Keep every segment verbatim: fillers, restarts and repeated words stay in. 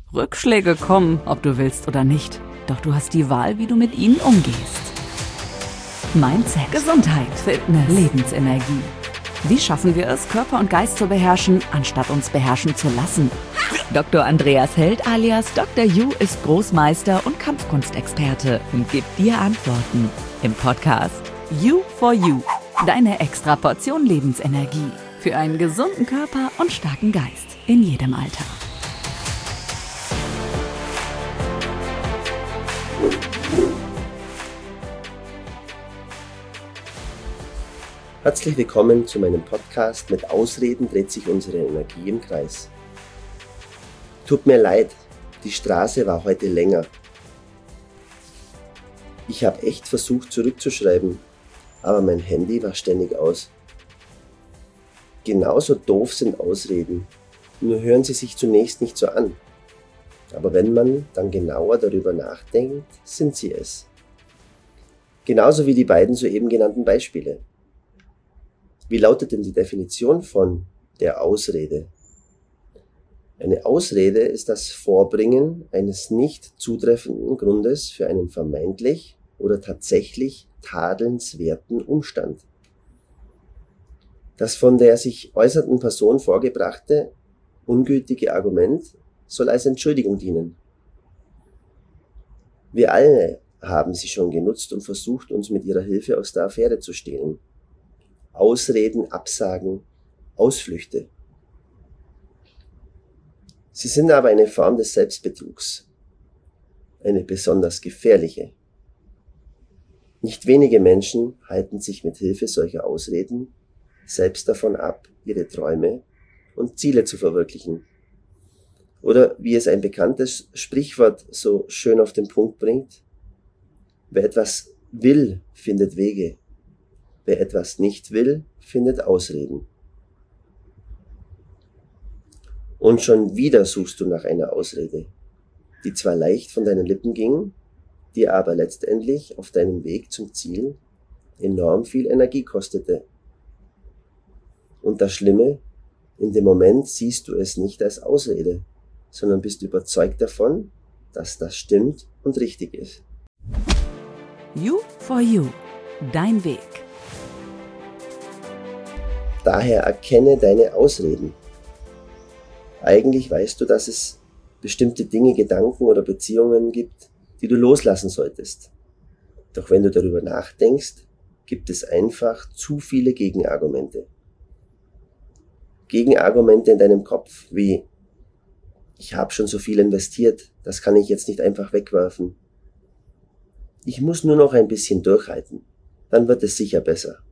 Rückschläge kommen, ob du willst oder nicht. Doch du hast die Wahl, wie du mit ihnen umgehst. Mindset, Gesundheit, Fitness, Lebensenergie. Wie schaffen wir es, Körper und Geist zu beherrschen, anstatt uns beherrschen zu lassen? Doktor Andreas Held alias Doktor Yu ist Großmeister und Kampfkunstexperte und gibt dir Antworten im Podcast You for You. Deine extra Portion Lebensenergie für einen gesunden Körper und starken Geist in jedem Alter. Herzlich willkommen zu meinem Podcast Mit Ausreden dreht sich unsere Energie im Kreis. Tut mir leid, die Straße war heute länger. Ich habe echt versucht zurückzuschreiben, aber mein Handy war ständig aus. Genauso doof sind Ausreden, nur hören sie sich zunächst nicht so an. Aber wenn man dann genauer darüber nachdenkt, sind sie es. Genauso wie die beiden soeben genannten Beispiele. Wie lautet denn die Definition von der Ausrede? Eine Ausrede ist das Vorbringen eines nicht zutreffenden Grundes für einen vermeintlich oder tatsächlich tadelnswerten Umstand. Das von der sich äußernden Person vorgebrachte, ungültige Argument soll als Entschuldigung dienen. Wir alle haben sie schon genutzt und versucht, uns mit ihrer Hilfe aus der Affäre zu stehlen. Ausreden, Absagen, Ausflüchte. Sie sind aber eine Form des Selbstbetrugs. Eine besonders gefährliche. Nicht wenige Menschen halten sich mit Hilfe solcher Ausreden selbst davon ab, ihre Träume und Ziele zu verwirklichen. Oder wie es ein bekanntes Sprichwort so schön auf den Punkt bringt: Wer etwas will, findet Wege. Wer etwas nicht will, findet Ausreden. Und schon wieder suchst du nach einer Ausrede, die zwar leicht von deinen Lippen ging, dir aber letztendlich auf deinem Weg zum Ziel enorm viel Energie kostete. Und das Schlimme, in dem Moment siehst du es nicht als Ausrede, sondern bist überzeugt davon, dass das stimmt und richtig ist. You for You, dein Weg. Daher erkenne deine Ausreden. Eigentlich weißt du, dass es bestimmte Dinge, Gedanken oder Beziehungen gibt, die du loslassen solltest. Doch wenn du darüber nachdenkst, gibt es einfach zu viele Gegenargumente. Gegenargumente in deinem Kopf wie: Ich habe schon so viel investiert, das kann ich jetzt nicht einfach wegwerfen. Ich muss nur noch ein bisschen durchhalten, dann wird es sicher besser.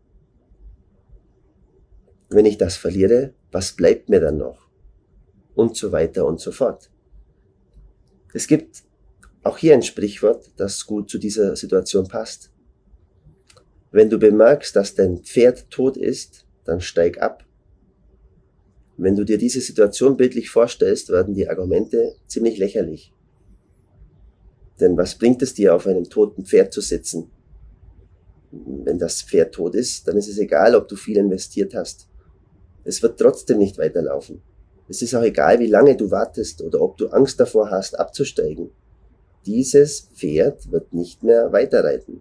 Wenn ich das verliere, was bleibt mir dann noch? Und so weiter und so fort. Es gibt auch hier ein Sprichwort, das gut zu dieser Situation passt. Wenn du bemerkst, dass dein Pferd tot ist, dann steig ab. Wenn du dir diese Situation bildlich vorstellst, werden die Argumente ziemlich lächerlich. Denn was bringt es dir, auf einem toten Pferd zu sitzen? Wenn das Pferd tot ist, dann ist es egal, ob du viel investiert hast. Es wird trotzdem nicht weiterlaufen. Es ist auch egal, wie lange du wartest oder ob du Angst davor hast, abzusteigen. Dieses Pferd wird nicht mehr weiterreiten.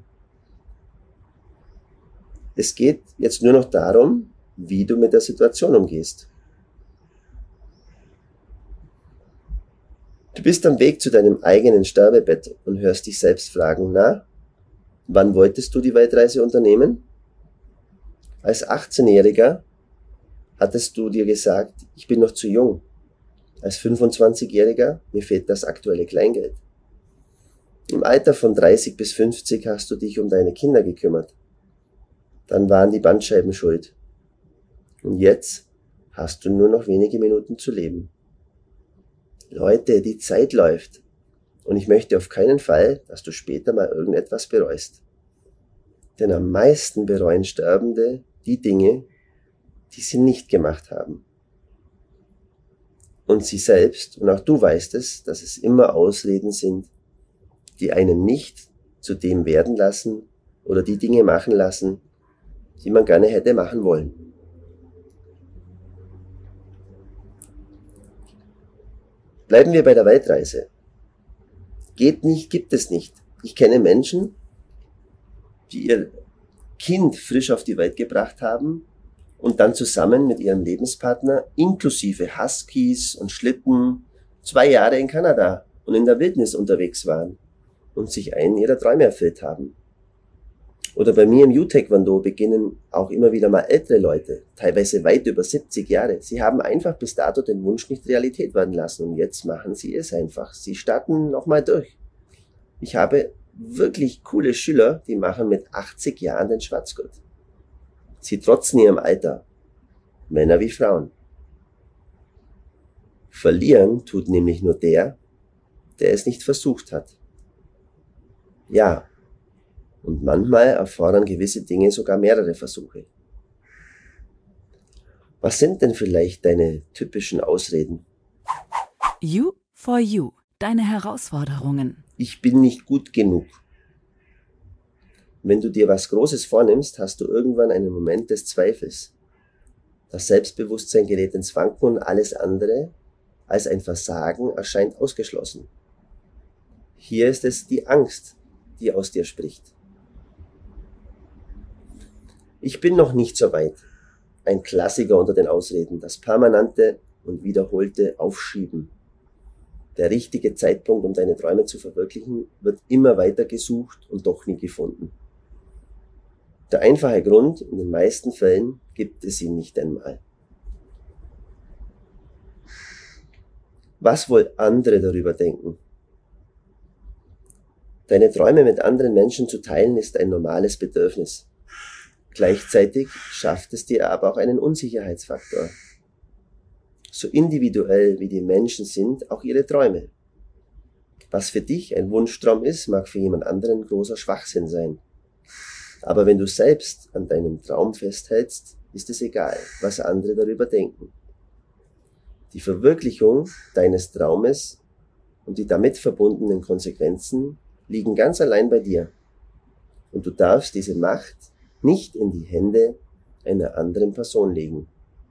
Es geht jetzt nur noch darum, wie du mit der Situation umgehst. Du bist am Weg zu deinem eigenen Sterbebett und hörst dich selbst fragen: Na, wann wolltest du die Weltreise unternehmen? Als achtzehnjähriger hattest du dir gesagt: Ich bin noch zu jung. Als fünfundzwanzigjähriger, mir fehlt das aktuelle Kleingeld. Im Alter von dreißig bis fünfzig hast du dich um deine Kinder gekümmert. Dann waren die Bandscheiben schuld. Und jetzt hast du nur noch wenige Minuten zu leben. Leute, die Zeit läuft. Und ich möchte auf keinen Fall, dass du später mal irgendetwas bereust. Denn am meisten bereuen Sterbende die Dinge, die sie nicht gemacht haben. Und sie selbst, und auch du weißt es, dass es immer Ausreden sind, die einen nicht zu dem werden lassen oder die Dinge machen lassen, die man gerne hätte machen wollen. Bleiben wir bei der Weltreise. Geht nicht, gibt es nicht. Ich kenne Menschen, die ihr Kind frisch auf die Welt gebracht haben und dann zusammen mit ihrem Lebenspartner inklusive Huskies und Schlitten zwei Jahre in Kanada und in der Wildnis unterwegs waren und sich einen ihrer Träume erfüllt haben. Oder bei mir im U-Taekwondo beginnen auch immer wieder mal ältere Leute, teilweise weit über siebzig Jahre. Sie haben einfach bis dato den Wunsch nicht Realität werden lassen und jetzt machen sie es einfach. Sie starten nochmal durch. Ich habe wirklich coole Schüler, die machen mit achtzig Jahren den Schwarzgurt. Sie trotzen ihrem Alter, Männer wie Frauen. Verlieren tut nämlich nur der, der es nicht versucht hat. Ja, und manchmal erfordern gewisse Dinge sogar mehrere Versuche. Was sind denn vielleicht deine typischen Ausreden? You for You, deine Herausforderungen. Ich bin nicht gut genug. Wenn du dir was Großes vornimmst, hast du irgendwann einen Moment des Zweifels. Das Selbstbewusstsein gerät ins Wanken und alles andere als ein Versagen erscheint ausgeschlossen. Hier ist es die Angst, die aus dir spricht. Ich bin noch nicht so weit. Ein Klassiker unter den Ausreden, das permanente und wiederholte Aufschieben. Der richtige Zeitpunkt, um deine Träume zu verwirklichen, wird immer weiter gesucht und doch nie gefunden. Der einfache Grund, in den meisten Fällen gibt es ihn nicht einmal. Was wohl andere darüber denken? Deine Träume mit anderen Menschen zu teilen ist ein normales Bedürfnis. Gleichzeitig schafft es dir aber auch einen Unsicherheitsfaktor. So individuell wie die Menschen sind, auch ihre Träume. Was für dich ein Wunschtraum ist, mag für jemand anderen großer Schwachsinn sein. Aber wenn du selbst an deinem Traum festhältst, ist es egal, was andere darüber denken. Die Verwirklichung deines Traumes und die damit verbundenen Konsequenzen liegen ganz allein bei dir. Und du darfst diese Macht nicht in die Hände einer anderen Person legen.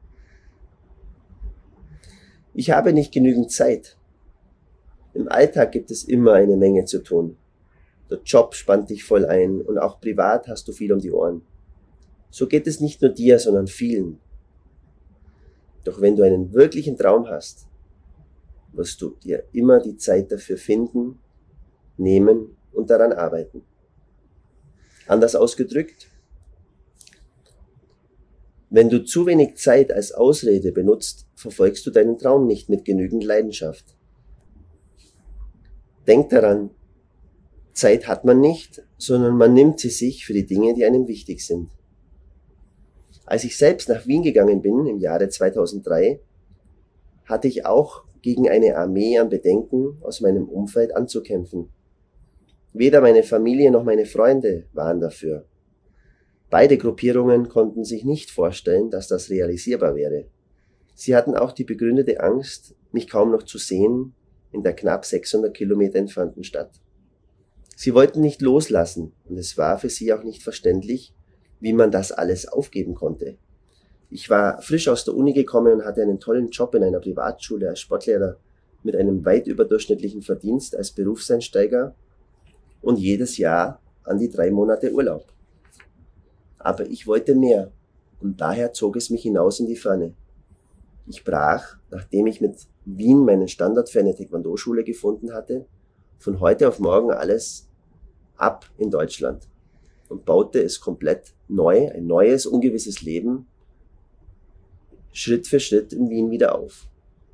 Ich habe nicht genügend Zeit. Im Alltag gibt es immer eine Menge zu tun. Der Job spannt dich voll ein und auch privat hast du viel um die Ohren. So geht es nicht nur dir, sondern vielen. Doch wenn du einen wirklichen Traum hast, wirst du dir immer die Zeit dafür finden, nehmen und daran arbeiten. Anders ausgedrückt, wenn du zu wenig Zeit als Ausrede benutzt, verfolgst du deinen Traum nicht mit genügend Leidenschaft. Denk daran, Zeit hat man nicht, sondern man nimmt sie sich für die Dinge, die einem wichtig sind. Als ich selbst nach Wien gegangen bin, im Jahre zweitausenddrei, hatte ich auch gegen eine Armee an Bedenken aus meinem Umfeld anzukämpfen. Weder meine Familie noch meine Freunde waren dafür. Beide Gruppierungen konnten sich nicht vorstellen, dass das realisierbar wäre. Sie hatten auch die begründete Angst, mich kaum noch zu sehen in der knapp sechshundert Kilometer entfernten Stadt. Sie wollten nicht loslassen und es war für sie auch nicht verständlich, wie man das alles aufgeben konnte. Ich war frisch aus der Uni gekommen und hatte einen tollen Job in einer Privatschule als Sportlehrer mit einem weit überdurchschnittlichen Verdienst als Berufseinsteiger und jedes Jahr an die drei Monate Urlaub. Aber ich wollte mehr und daher zog es mich hinaus in die Ferne. Ich brach, nachdem ich mit Wien meinen Standort für eine Taekwondo-Schule gefunden hatte, von heute auf morgen alles ab in Deutschland und baute es komplett neu, ein neues, ungewisses Leben, Schritt für Schritt in Wien wieder auf.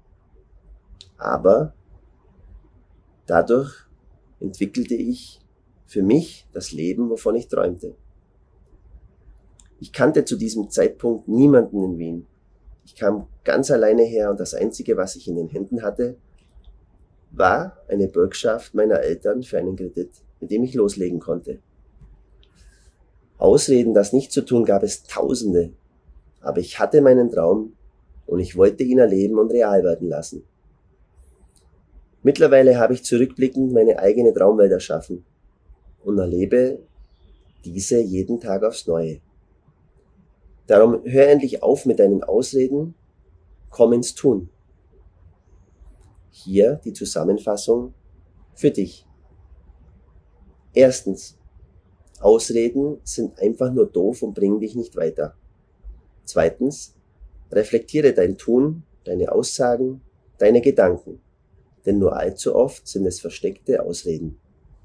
Aber dadurch entwickelte ich für mich das Leben, wovon ich träumte. Ich kannte zu diesem Zeitpunkt niemanden in Wien. Ich kam ganz alleine her und das Einzige, was ich in den Händen hatte, war eine Bürgschaft meiner Eltern für einen Kredit, mit dem ich loslegen konnte. Ausreden, das nicht zu tun, gab es Tausende, aber ich hatte meinen Traum und ich wollte ihn erleben und real werden lassen. Mittlerweile habe ich zurückblickend meine eigene Traumwelt erschaffen und erlebe diese jeden Tag aufs Neue. Darum hör endlich auf mit deinen Ausreden, komm ins Tun. Hier die Zusammenfassung für dich. Erstens. Ausreden sind einfach nur doof und bringen dich nicht weiter. Zweitens. Reflektiere dein Tun, deine Aussagen, deine Gedanken. Denn nur allzu oft sind es versteckte Ausreden.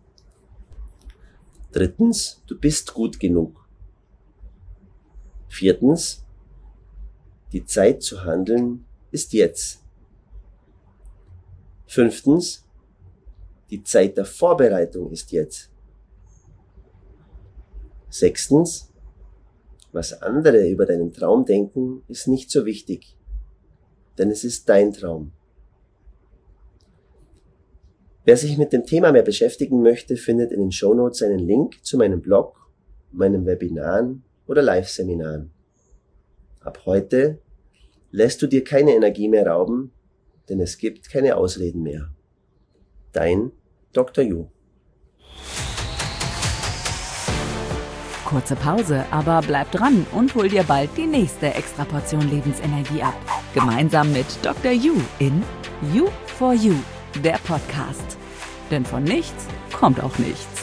Drittens. Du bist gut genug. Viertens. Die Zeit zu handeln ist jetzt. Fünftens. Die Zeit der Vorbereitung ist jetzt. Sechstens. Was andere über deinen Traum denken, ist nicht so wichtig, denn es ist dein Traum. Wer sich mit dem Thema mehr beschäftigen möchte, findet in den Shownotes einen Link zu meinem Blog, meinen Webinaren oder Live-Seminaren. Ab heute lässt du dir keine Energie mehr rauben, denn es gibt keine Ausreden mehr. Dein Doktor Ju. Kurze Pause, aber bleib dran und hol dir bald die nächste Extraportion Lebensenergie ab. Gemeinsam mit Doktor Ju in You for You, der Podcast. Denn von nichts kommt auch nichts.